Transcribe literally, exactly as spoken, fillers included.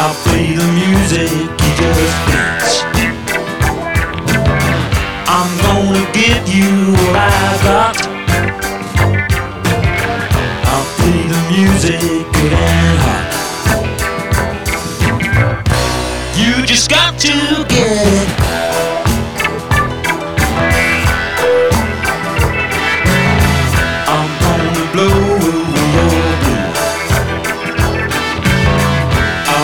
I'll play the music, you just dance. I'm gonna give you what I got. I'll play the music good and hot. You just got to get it.